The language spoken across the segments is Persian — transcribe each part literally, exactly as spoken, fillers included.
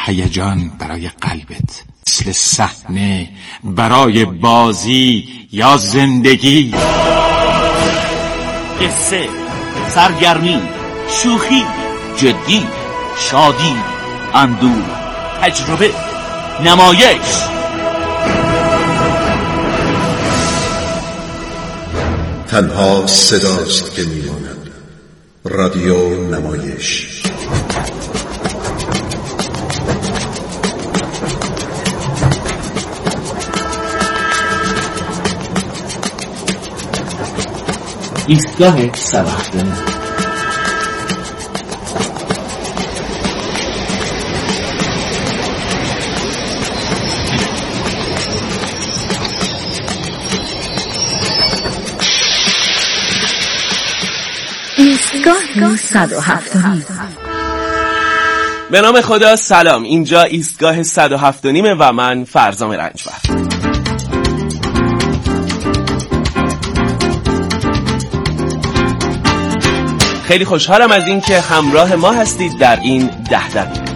هیجان برای قلبت، مثل صحنه برای بازی یا زندگی. قصه، سرگرمی، شوخی، جدی، شادی، اندوه، تجربه، نمایش. تنها صداست که میماند. رادیو نمایش. ایستگاه صد و هفتاد. ایستگاه صد و هفتاد. به نام خدا. سلام، اینجا ایستگاه صد و هفتاد و من فرزام رنجبر. خیلی خوشحالم از این که همراه ما هستید در این ده دقیقه.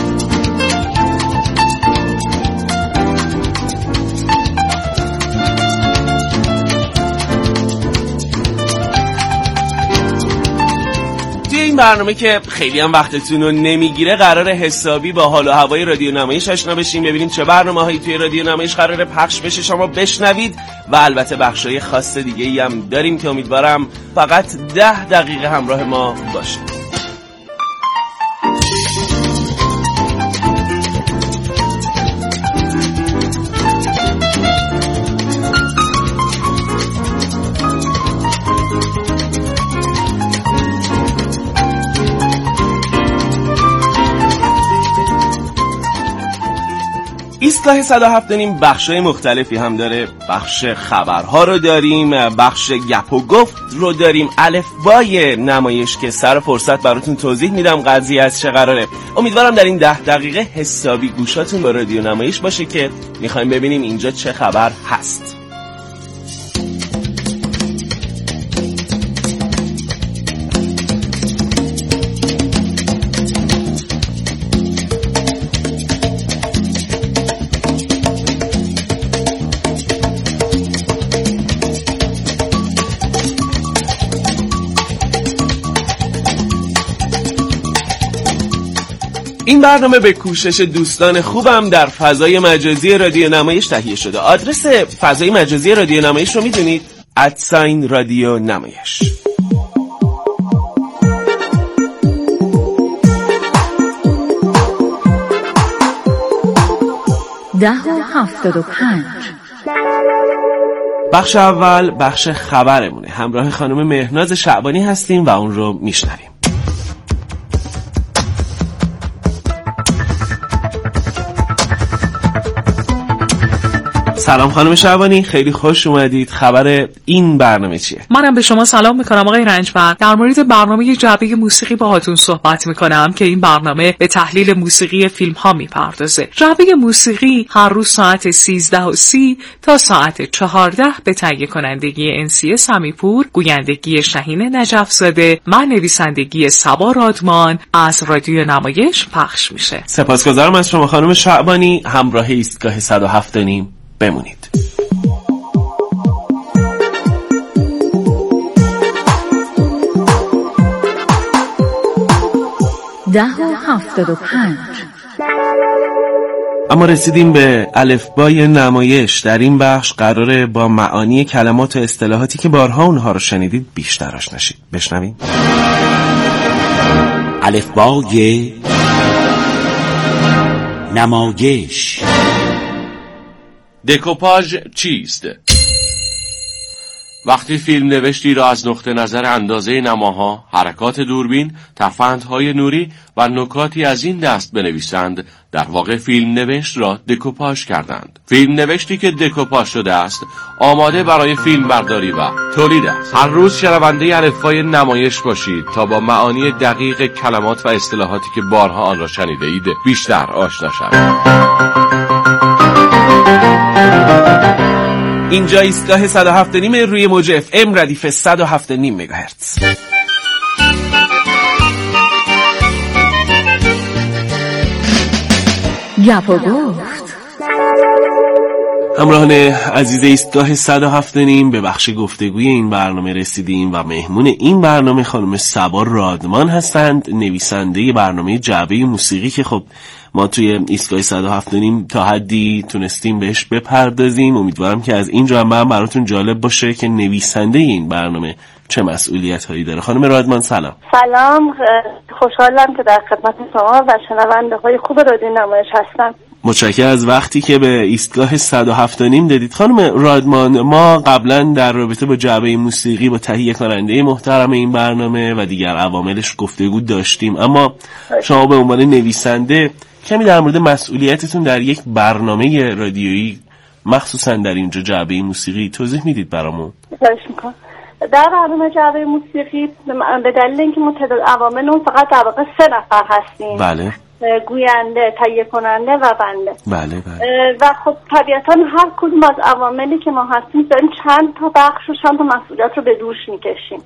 توی این برنامه که خیلی هم وقتتون رو نمیگیره، قراره حسابی با حال و هوای رادیو نمایش آشنا بشیم، ببینیم چه برنامه‌هایی توی رادیو نمایش قراره پخش بشه، شما بشنوید. و البته بخشای خاص دیگه‌ای هم داریم که امیدوارم فقط ده دقیقه همراه ما باشید. ایستگاه صد و هفتاد بخشای مختلفی هم داره. بخش خبرها رو داریم، بخش گپ و گفت رو داریم، الفبای نمایش که سر فرصت براتون توضیح میدم قضیه از چه قراره. امیدوارم در این ده دقیقه حسابی گوشاتون با رادیو نمایش باشه که میخوایم ببینیم اینجا چه خبر هست. این برنامه به کوشش دوستان خوبم در فضای مجازی رادیو نمایش تهیه شده. آدرس فضای مجازی رادیو نمایش رو میدونید؟ ادساین رادیو نمایش. ده و هفتاد و پنج. بخش اول بخش خبرمونه. همراه خانم مهناز شعبانی هستیم و اون رو میشنویم. سلام خانم شعبانی، خیلی خوش اومدید. خبر این برنامه چیه؟ منم به شما سلام میکنم آقای رنجبر. در مورد برنامه جعبه موسیقی باهاتون صحبت میکنم که این برنامه به تحلیل موسیقی فیلم ها میپردازه. جعبه موسیقی هر روز ساعت سیزده و سی تا ساعت چهارده به تهیه کنندگی انسی سمیپور، گویندگی شهین نجف‌زاده و نویسندگی صبا رادمان از رادیو نمایش پخش میشه. سپاسگزارم از شما خانم شعبانی. همراه ایستگاه صد و هفتاد بمونید. ده و هفتاد و پنج. اما رسیدیم به الفبای نمایش. در این بخش قراره با معانی کلمات و اصطلاحاتی که بارها اونها رو شنیدید بیشتر آشنا شید. بشنویم. الفبای نمایش. دکوپاژ چیست؟ وقتی فیلم نوشتی را از نقطه نظر اندازه نماها، حرکات دوربین، تفندهای نوری و نکاتی از این دست بنویسند، در واقع فیلم نوشت را دکوپاژ کردند. فیلم نوشتی که دکوپاژ شده است، آماده برای فیلم برداری و تولید است. هر روز شنونده الفبای نمایش باشید تا با معانی دقیق کلمات و اصطلاحاتی که بارها آن را شنیده اید بیشتر آشنا شوید. اینجا ایستگاه صد و هفت و نیم روی موج اف ام ردیف صد و هفت و نیم مگاهرتز. گپ و گفت. همراهان عزیز ایستگاه صد و هفت نیم به بخش گفتگوی این برنامه رسیدیم و مهمون این برنامه خانم صبا رادمان هستند، نویسنده برنامه جعبه موسیقی که خب ما توی ایستگاه صد و هفت نیم تا حدی تونستیم بهش بپردازیم. امیدوارم که از این جنبه براتون جالب باشه که نویسنده این برنامه چه مسئولیت هایی داره. خانم رادمان سلام. سلام، خوشحالم که در خدمت شما و شنونده های خوب رادیو نمایش هستم. متشکرم از وقتی که به ایستگاه صد و هفت نیم دادید. خانم رادمان، ما قبلا در رابطه با جعبه موسیقی با تهیه کننده محترم این برنامه و دیگر عواملش گفتگو داشتیم، اما شما به عنوان نویسنده کمی در مورد مسئولیتتون در یک برنامه رادیویی مخصوصا در اینجا جعبه موسیقی توضیح میدید برامون؟ خواهش میکنم. در برنامه جعبه موسیقی به دلیل اینکه ما تعداد عوامل اون فقط در واقع سه نفر هستیم. بله. گوینده، تهیه کننده و بنده. بله بله. و خب طبیعتا هر کدوم از عواملی که ما هستیم داریم چند تا بخش و چند تا مسئولیت رو به دوش میکشیم.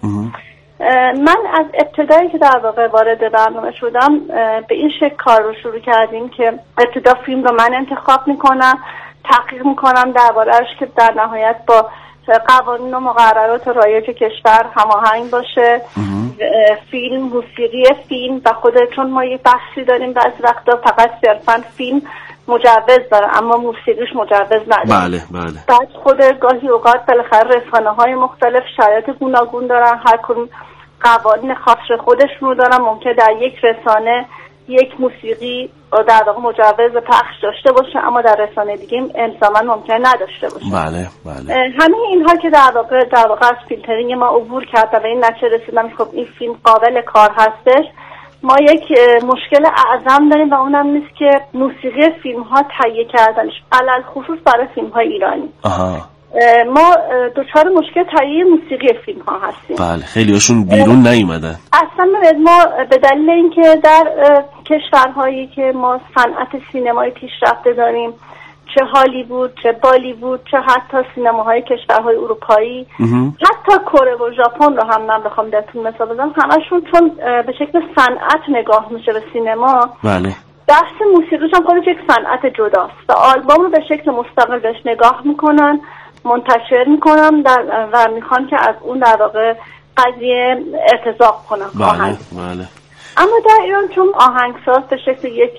من از ابتدایی که در واقع وارد برنامه شدم به این شکل کار رو شروع کردیم که ابتدا فیلم رو من انتخاب میکنم، تحقیق میکنم درباره‌اش که در نهایت با قوانین و مقررات رایج کشور هماهنگ باشه. فیلم، موسیقی فیلم و خود چون ما یه بحثی داریم بعضی وقتا فقط صرفا فیلم مجوز داره اما موسیقیش مجوز نداره. بله بله. بعد خود گاهی اوقات بالاخره رسانه‌های مختلف شرایط گوناگون دارن، هر کدوم قوانین خاص خودشون رو دارن. ممکنه در یک رسانه یک موسیقی در واقع مجوز پخش داشته باشه اما در رسانه دیگه الزاما ممکنه نداشته باشه. بله بله. همه اینها که در واقع در واقع از فیلترینگ ما عبور کرد و به این نتیجه رسیدم خب این فیلم قابل کار هستش. ما یک مشکل اعظم داریم و اونم نیست که موسیقی فیلم ها تهیه کردنش، علل خصوص برای فیلم های ایرانی. آها. ما دوچار مشکل تهیه موسیقی فیلم ها هستیم. بله، خیلی هاشون بیرون نیومدن. اصلا ما به دلیل اینکه در کشورهایی که ما صنعت سینمایی پیشرفته داریم، چه هالیوود، چه بالیوود، چه حتی سینماهای کشورهای اروپایی، حتی کره و ژاپن رو هم من بخوام درتون مثال بزنم، همشون چون به شکل صنعت نگاه میشه به سینما. بله. بحث موسیقیش هم خودش یک صنعت جداست و آلبوم رو به شکل مستقل بهش نگاه میکنن، منتشر میکنن در و میخوان که از اون در واقع قضیه ارتزاق کنن. بله بله. اما در ایران چون آهنگساز به شکل یک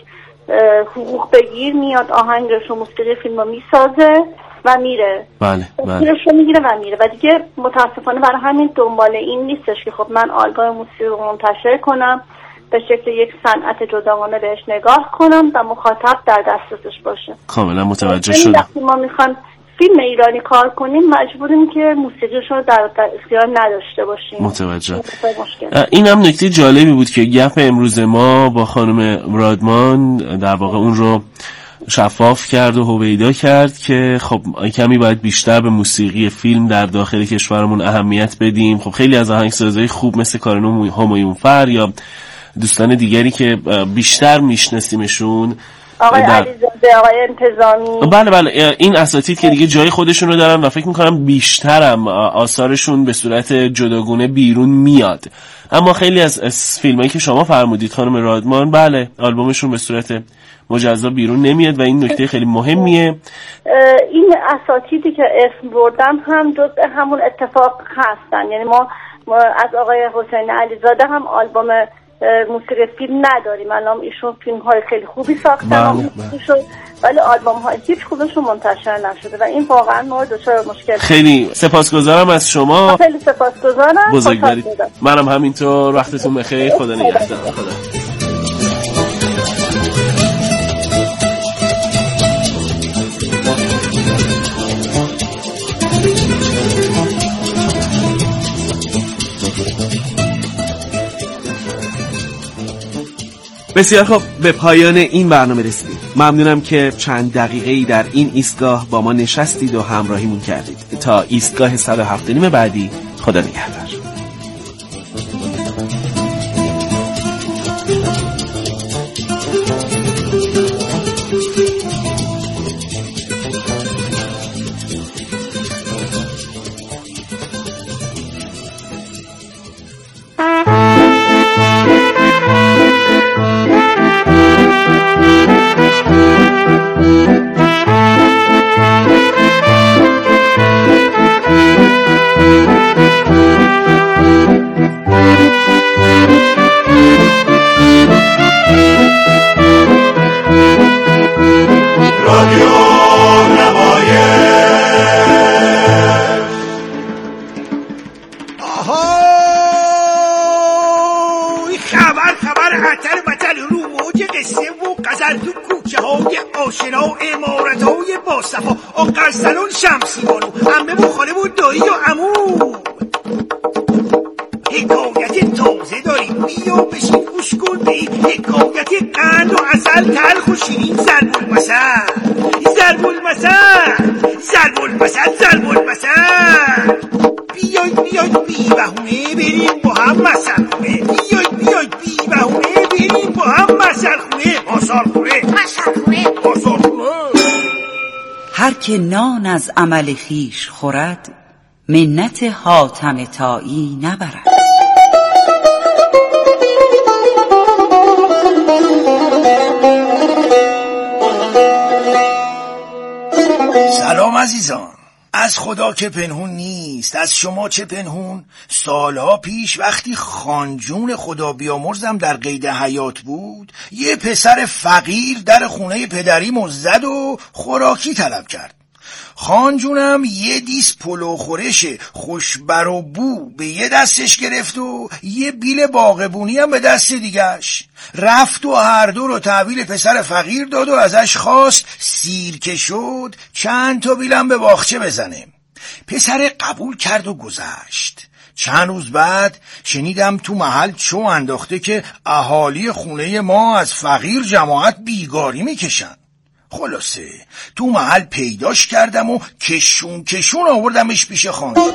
حقوق بگیر میاد آهنگش و موسیقی فیلم رو میسازه و میره. بله بله. رو میگیره و میره و دیگه متاسفانه برای همین دنبال این نیستش که خب من آلبوم موسیقی رو منتشر کنم، به شکل یک صنعت جداگانه بهش نگاه کنم و مخاطب در دسترسش باشه. کاملا متوجه شدم. وقتی ما میخوان فیلم ایرانی کار کنیم مجبوریم که موسیقیش رو در اختیار نداشته باشیم. متوجه. این هم نکته جالبی بود که گپ امروز ما با خانم رادمان در واقع اون رو شفاف کرد و هویدا کرد که خب کمی باید بیشتر به موسیقی فیلم در داخل کشورمون اهمیت بدیم. خب خیلی از آهنگسازهای خوب مثل کارنو همایونفر یا دوستان دیگری که بیشتر میشناسیمشون، آقای علیزاده، آقای انتظامی، بله بله، این اساتید که دیگه جای خودشون رو دارن و فکر میکنم بیشترم آثارشون به صورت جداگونه بیرون میاد. اما خیلی از, از فیلمایی که شما فرمودید خانم رادمان، بله آلبومشون به صورت مجزا بیرون نمیاد و این نکته خیلی مهمیه. این اساتیدی که اسم بردم هم جزء همون اتفاق هستن. یعنی ما, ما از آقای حسین علیزاده هم آلبوم موسیقی فیلم نداریم. الان ایشون فیلم های خیلی خوبی ساختن ولی آلبوم های هیچ کدومشون منتشر نشده و این واقعا ما دچار مشکل. خیلی سپاسگزارم از شما. خیلی سپاسگزارم. بزرگوارید. منم همینطور. وقتتون بخیر. خدا نگهدار. خدا. بسیار خب، به پایان این برنامه رسیدیم. ممنونم که چند دقیقه‌ای در این ایستگاه با ما نشستید و همراهیمون کردید. تا ایستگاه صد و هفت نیم بعدی، خدا نگهدار. Thank you. کوچه های آشنا، امارت های باصفا، آقر سلون شمسی بانو، عمه و خاله و دایی و عمو. حکایت تازه داریم، بیا بشین گوش کن به این حکایت قند و عسل، تلخ و شیرین، ضرب المثل ضرب المثل ضرب المثل ضرب المثل. بیاید بیاید بی بهونه بریم با هم مثل خونه، بیاید بیاید بی بهونه بریم با هم مثل خونه، آثار خونه مثل خونه آثار خونه. هر که نان از عمل خویش خورد، منت حاتم طایی نبرد. سلام عزیزان. از خدا که پنهون نیست، از شما چه پنهون؟ سالها پیش وقتی خانجون خدا بیامرزم در قید حیات بود، یه پسر فقیر در خونه پدریم زد و خوراکی طلب کرد. خانجونم یه دیس پلو خورش خوشبر و بو به یه دستش گرفت و یه بیل باغبونی هم به دست دیگش. رفت و هر دو رو تحویل پسر فقیر داد و ازش خواست سیرکه شد چند تا بیلم به باغچه بزنه. پسر قبول کرد و گذشت. چند روز بعد شنیدم تو محل چو انداخته که اهالی خونه ما از فقیر جماعت بیگاری میکشن. خلاصه تو محل پیداش کردم و کشون کشون آوردمش پیش خانجون.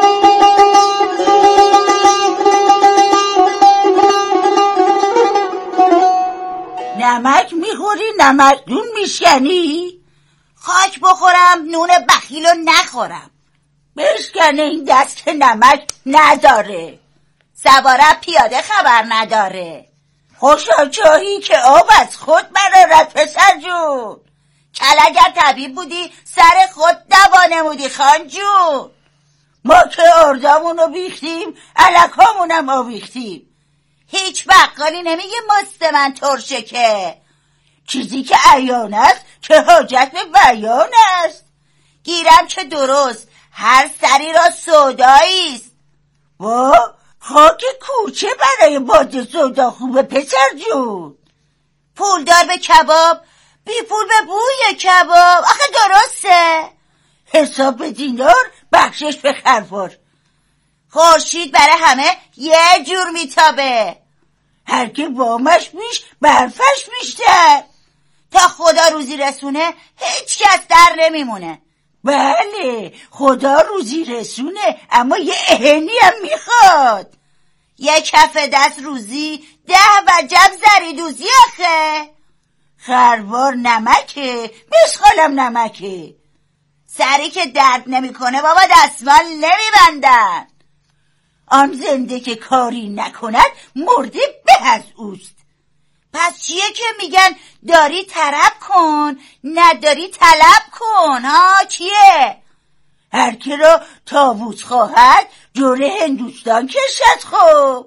نمک میخوری نمکدون میشکنی؟ خاک بخورم نون بخیلو نخورم. بشکنه این دست که نمک نداره. سواره پیاده خبر نداره. خوشا چاهی که آب از خود برارد پسر جون. کل اگر طبیب بودی سر خود دوا نمودی خان جون. ما که اردامونو بیختیم علکامونم آویختیم. هیچ بقالی نمیگه مست من ترشه که چیزی که عیان است که حاجت به بیان است. گیرم که درست هر سری را سوداییست. وا خاک کوچه برای باده سودا خوبه پسر جون. پولدار به کباب بی پول به بوی کباب. آخه درسته حساب به دینار بخشش به خروار. خورشید برای همه یه جور میتابه. هر که وامش بیش برفش بیشتر. تا خدا روزی رسونه هیچ کس در نمیمونه. بله خدا روزی رسونه اما یه اهنی هم میخواد. یه کف دست روزی ده وجب زری دوزی آخه. خروار نمکه بسخالم نمکه. سری که درد نمیکنه بابا دستمال نمیبندن. آن زنده که کاری نکند مرده به از اوست. پس چیه که میگن داری طرب کن نداری طلب کن؟ ها چیه؟ هر کی رو طاووس خواهد جوره هندوستان کشد. خب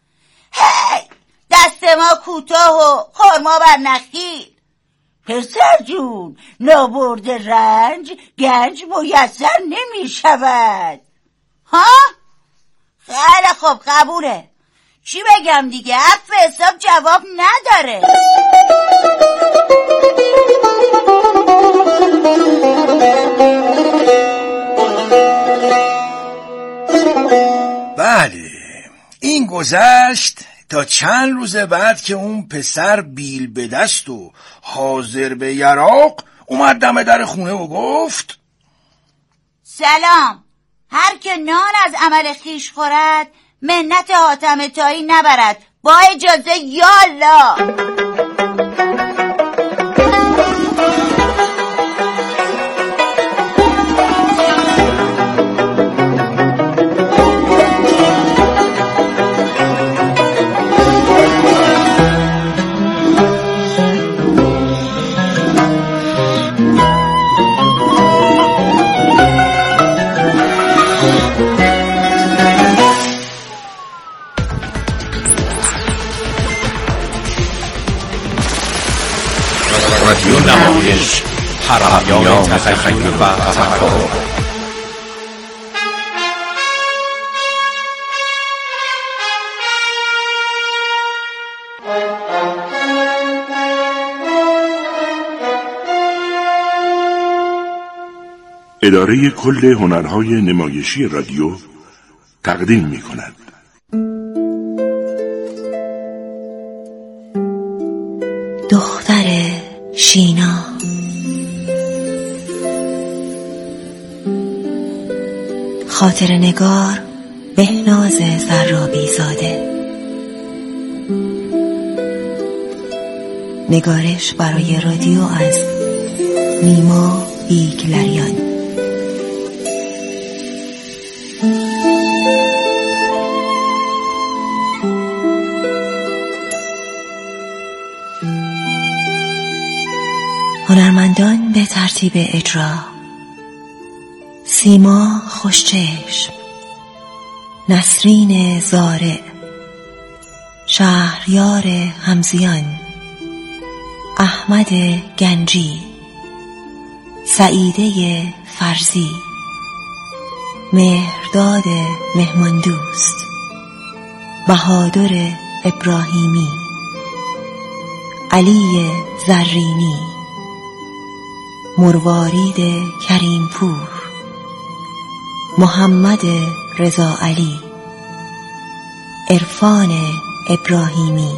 هی دست ما کوتاه و خرما بر نخیل. پسر جون نابرد رنج گنج میسر نمی شود. ها؟ خیلی خوب قبوله. چی بگم دیگه؟ حرف حساب جواب نداره. بله این گذشت تا چند روز بعد که اون پسر بیل به دست و حاضر به یراق اومد دم در خونه و گفت سلام. هر که نان از عمل خویش خورد منت حاتم طایی نبرد. با اجازه یالا. رادیو نمایش، حرمیان تخیل و تفکر. اداره کل هنرهای نمایشی رادیو تقدیم می کند. دختر شینا. خاطر نگار بهناز زرابی زاده. نگارش برای رادیو از نیما بیگلریان. هنرمندان به ترتیب اجرا: سیما خوشچشم، نسرین زارع، شهریار همزیان، احمد گنجی، سعیده فرزی، مهرداد مهماندوست، بهادر ابراهیمی، علی زرینی، مروارید کریمپور، محمد رضا علی، عرفان ابراهیمی،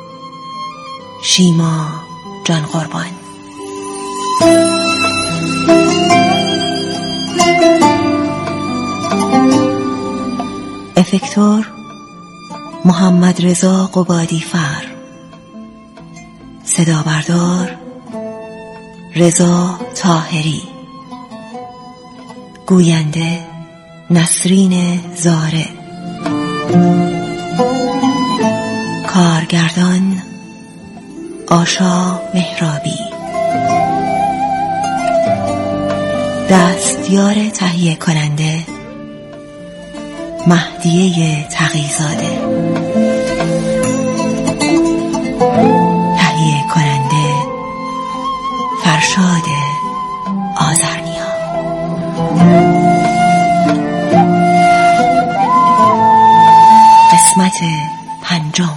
شیما جان قربان. افکتور محمد رضا قبادی فر. صدا بردار رضا طاهری. گوینده نسرین زارع. کارگردان آشا مهرابی. دستیار تهیه کننده مهدیه تقی‌زاده. تهیه کننده فرشاد آذرنیا. قسمت پنجم.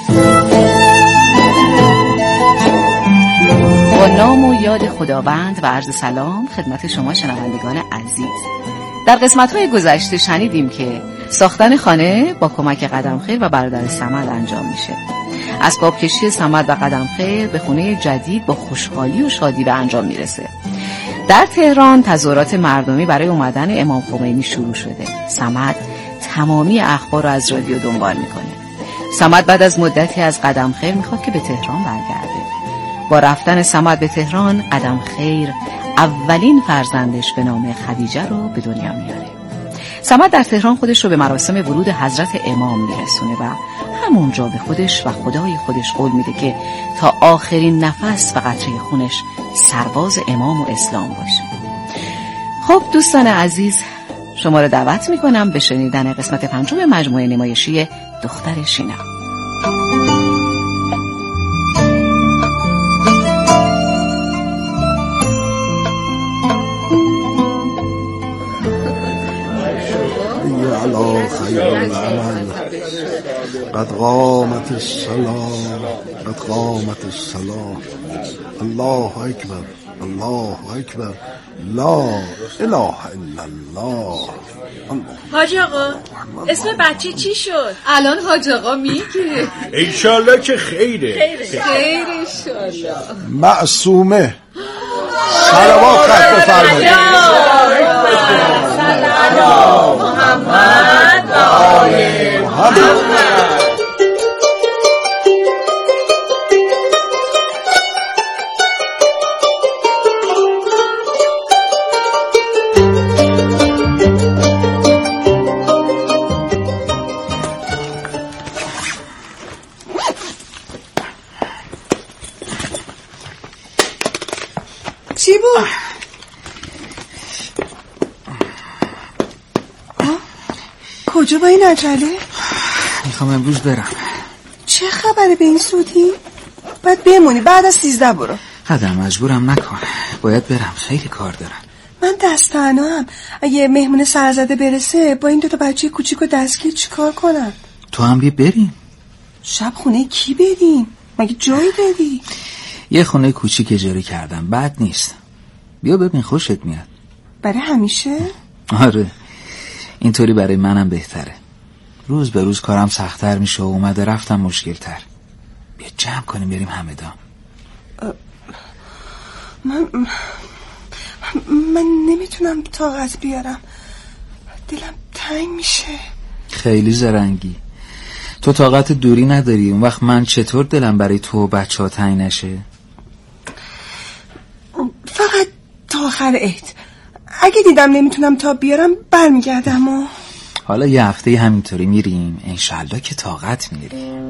با نام و یاد خداوند و عرض سلام خدمت شما شنوندگان عزیز. در قسمت‌های گذشته شنیدیم که ساختن خانه با کمک قدمخیر و برادر صمد انجام میشه. اسباب کشی صمد و قدمخیر به خونه جدید با خوشحالی و شادی به انجام میرسه. در تهران تظاهرات مردمی برای اومدن امام خمینی شروع شده. صمد تمامی اخبار رو از رادیو دنبال میکنه. صمد بعد از مدتی از قدمخیر میخواد که به تهران برگرده. با رفتن صمد به تهران، قدمخیر اولین فرزندش به نام خدیجه رو به دنیا میاره. صمد در تهران خودش رو به مراسم ورود حضرت امام میرسونه و همونجا به خودش و خدای خودش قول میده که تا آخرین نفس و قطره خونش سرباز امام و اسلام باشه. خب دوستان عزیز، شما رو دعوت میکنم به شنیدن قسمت پنجم مجموعه نمایشی دختر شینا. على خير العمل قد قامت الصلاة قد قامت الصلاة الله أكبر الله أكبر لا إله إلا الله. حاج آقا اسم بچه چی شد؟ الان حاج آقا میگه انشالله که خیره خیره خیر انشالله. معصومه. صلوات خط بفرمایید. سلام محمد و آل محمد. چی بود؟ کجا با این عجله؟ میخوام امروز برم. چه خبره به این سودی؟ باید بمونی، بعد از سیزده برو. قدم مجبورم نکن، باید برم، خیلی کار دارم. من دست تنهام. اگه مهمون سرزده برسه با این دوتا بچه کوچیک و دستگیر چی کار کنم؟ تو هم بیا بریم. شب خونه کی بریم؟ مگه جایی داری؟ یه خونه کوچیک اجاره کردم، بد نیست. بیا ببین خوشت میاد. برای همیشه؟ آره اینطوری برای منم بهتره. روز به روز کارم سخت‌تر میشه و اومده رفتم مشکل‌تر. بیا جمع کنیم بریم همدان. من من نمیتونم طاقت بیارم، دلم تنگ میشه. خیلی زرنگی. تو طاقت دوری نداری، اون وقت من چطور دلم برای تو و بچه ها تنگ نشه؟ فقط تا آخر عید. اگه دیدم نمیتونم تا بیارم برمیگردم. و حالا یه هفته همینطوری میریم، انشالله که طاقت میاری.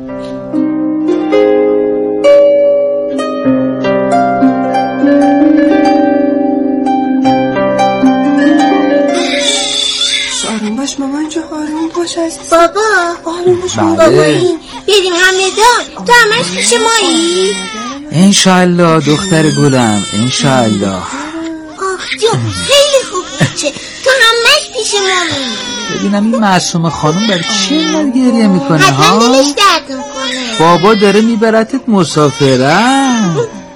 آروم باش مامان جو، آروم باش از بابا. آروم باش بله. بابایی بریم همدان، تو همش پیش مایی؟ انشالله دختر گلم، انشالله. آخ جو خیلی خوب میشه، تو همش پیش مایی. ببینم این معصومه خانم برای چی اینقدر گریه میکنه حتما ها؟ دلش درد میکنه. بابا داره میبرتت مسافرت.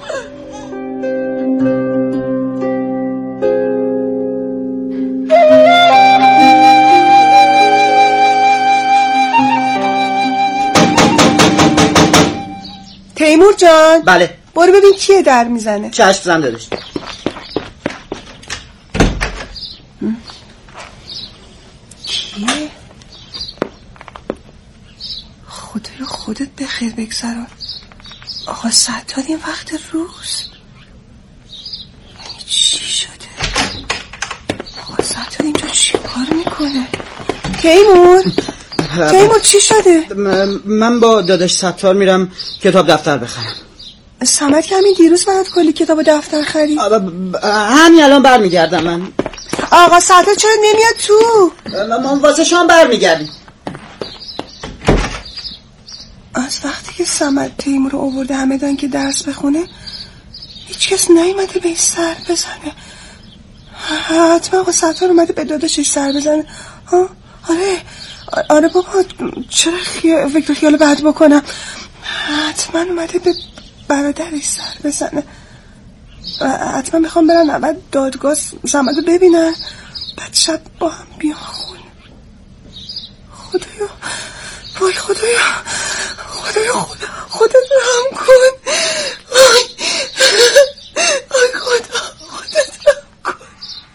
تیمور جان. بله. برو ببین کیه در میزنه. چشم زن دادش. کیه؟ خدای خودت به خیر بگذران. آقا ستار این وقت روز یعنی چی شده؟ آقا ستار اینجا چی کار میکنه؟ تیمور تیمور چی شده؟ من با داداش ستار میرم کتاب دفتر بخرم. سمت که همین دیروز برات کلی کتاب دفتر خرید. همین الان برمیگردم. من آقا ستار چرا نمیاد تو؟ من واسه شام برمیگردیم. از وقتی که سمت تیمور رو آورده همدان که درس بخونه هیچ کس نیومده به سر بزنه. حتما آقا ستار اومده به داداشش سر بزنه. ها آره آره بابا، چرا خیال فکر خیال بد بکنم. حتما اومده به برادرش سر بزنه. حتما میخوام برن اول دادگاه سمت رو ببینن، بعد شب با هم بیان خونه. خدایا وای خدایا خدایا خدا خودت رحم کن. وای وای خدا خودت رحم کن.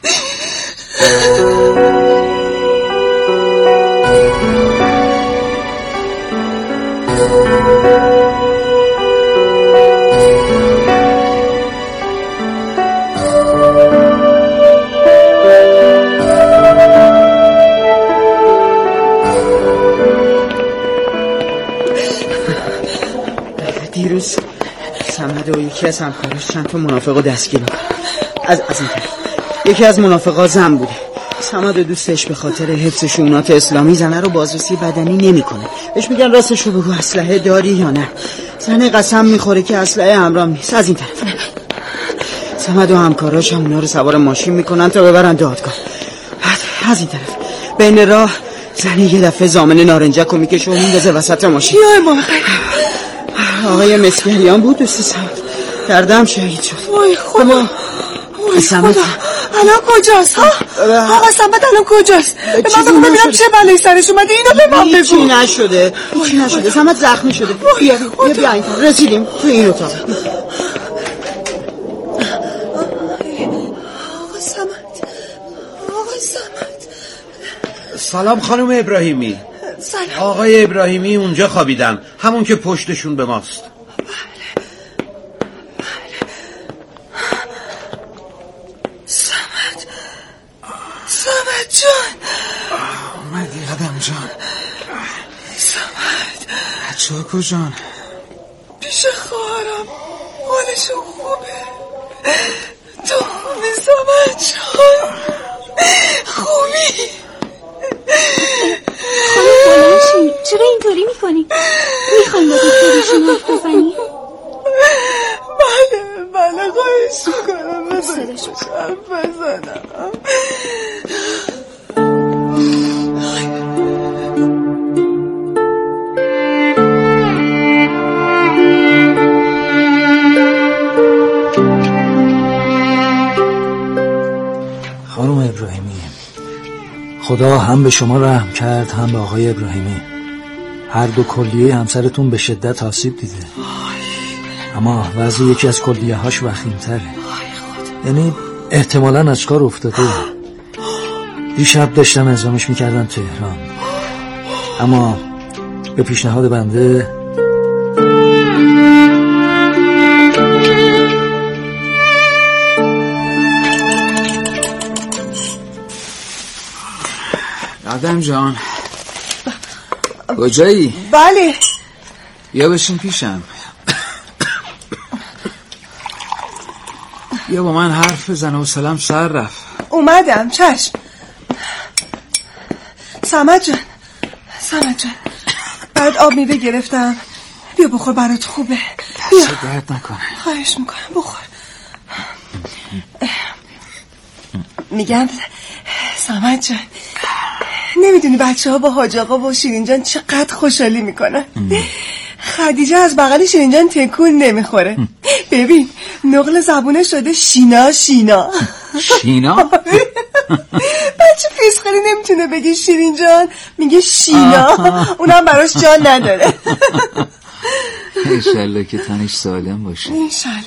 دیروز سمد و یکی از همکاراش چند تا منافقو دستگیر میکنه. از از این طرف یکی از منافقا زن بوده. سمد و دوستش به خاطر حفظ شؤونات اسلامی زنه رو بازرسی بدنی نمیکنه. بهش میگن راستش رو بگو اسلحه داری یا نه. زنه قسم میخوره که اسلحه همراه نیست. از این طرف سمد و همکاراش هم اونا رو سوار ماشین میکنن تا ببرن دادگاه. از این طرف بین راه زنه یه دفعه زامن نارنجک رو میکشه و میندازه وسط ماشین. یای بابا آقای مسکریان بود دوست سمت دردم شهید شد. وای خدا وای سمت خدا الان کجاست ها؟ آقا سمت الان کجاست؟ به من بگو ببینم چه بلایی سرش اومده. اینو به من بگو. هیچی نشده هیچی نشده. سمت زخمی شده. بیا بیا بیا این طرف. رسیدیم تو این اتاق. آقا سمت آقا سمت. سلام خانم ابراهیمی. سلام. آقای ابراهیمی اونجا خوابیدن، همون که پشتشون به ماست. سمت سمت جان اومدی قدم جان. سمت بچه ها کجان؟ پیش خواهرم حالشون خوبه. تو خوبی سمت جان؟ خوبی؟ خانم بلنشین، چرا اینطوری میکنی؟ میخوایم با دکترشون حرف بزنی؟ بله بله خواهش میکنم بزنش حرف بزنم. خانم خدا هم به شما رحم کرد هم به آقای ابراهیمی. هر دو کلیه همسرتون به شدت آسیب دیده، اما وضع یکی از کلیه هاش وخیم‌تره. یعنی احتمالاً از کار افتاده. دیشب داشتن اعزامش میکردن تهران، اما به پیشنهاد بنده آدم جان کجایی؟ بله بیا بشین پیشم، بیا با من حرف بزن و سلام سر رفت. اومدم چشم. سمد جان سمد جان برات آب میوه گرفتم، بیا بخور برات خوبه. بیا دست درد نکنه. خواهش میکنم بخور. میگم سمد جان نمیدونی بچه ها با حاج آقا و شیرین جان چقدر خوشحالی میکنن. خدیجه از بغل شیرین جان تکون نمیخوره. ببین نقل زبونه شده شینا شینا شینا؟ بچه پیسخری نمیتونه بگه شیرین جان، میگه شینا. اونم براش جان نداره. انشالله که تنش سالم باشه. انشالله.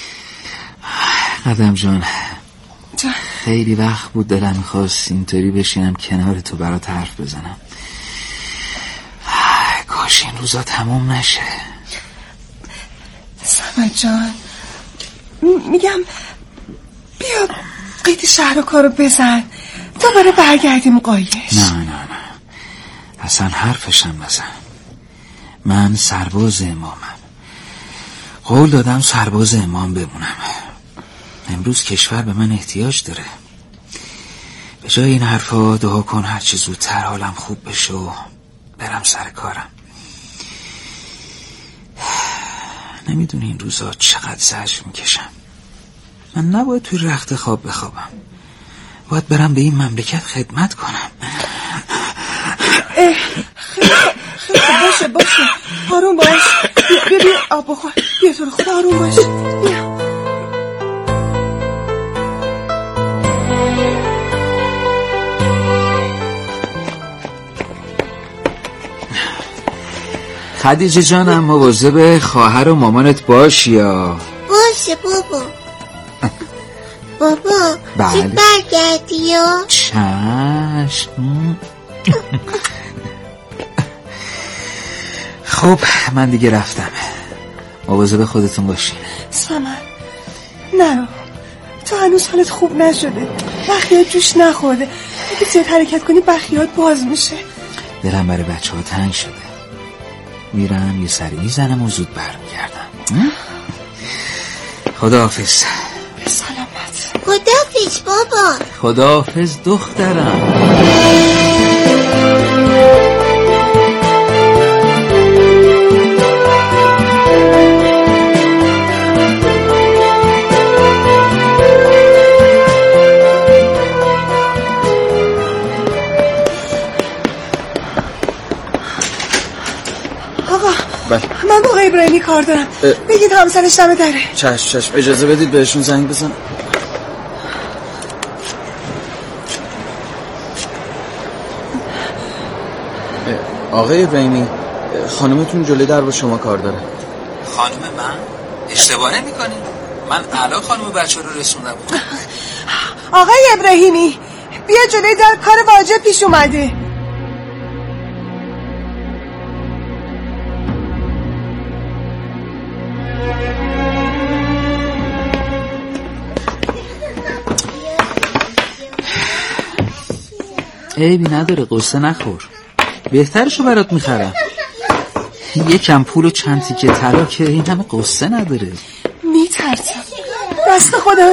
قدم جان جان خیلی وقت بود دلم میخواست اینطوری بشینم کنار تو برات حرف بزنم. کاش این روزا تموم نشه. سمد جان میگم بیا قید شهر و کارو بزن دوباره برگردیم قایش. نه نه نه اصلا حرفشم بزن. من سرباز امامم، قول دادم سرباز امام بمونم. امروز کشور به من احتیاج داره. به جای این حرفا دعا کن هرچی زودتر حالم خوب بشه و برم سر کارم. نمیدونی این روزا چقدر زجر میکشم. من نباید توی رخت خواب بخوابم، باید برم به این مملکت خدمت کنم. خیلی خیلی باشه باشه آروم باش. بیا بیا آب بخور. بیا تو رو خدا آروم باش. بیا خدیجه جانم مواظب خواهر و مامانت باشی یا باشه بابا. بابا بله. زود برگردی یا چشم. خب من دیگه رفتم، مواظب خودتون باشین. سمن نرو، تو هنوز حالت خوب نشده، بخیات جوش نخورده. اگه زیاد حرکت کنی بخیات باز میشه. دلم برای بچه ها تنگ شده. میرم یه سری میزنم و زود برمیگردم. خداحافظ. به سلامت. خداحافظ بابا. خداحافظ دخترم. من با آقای ابراهیمی کار دارم، بگید همسرش دم دره. چشم چشم اجازه بدید بهشون زنگ بزنم. آقای ابراهیمی خانمتون جلوی در با شما کار داره. خانم من؟ اشتباه نمی‌کنی؟ من الان خانم بچه رو رسوندم. آقای ابراهیمی بیا جلوی در، کار واجب پیش اومده. عیبی نداره، قصه نخور، بهترشو برات میخرم. یکم پول و چند تیکه طلا که این همه قصه نداره. میترسم، دست خدا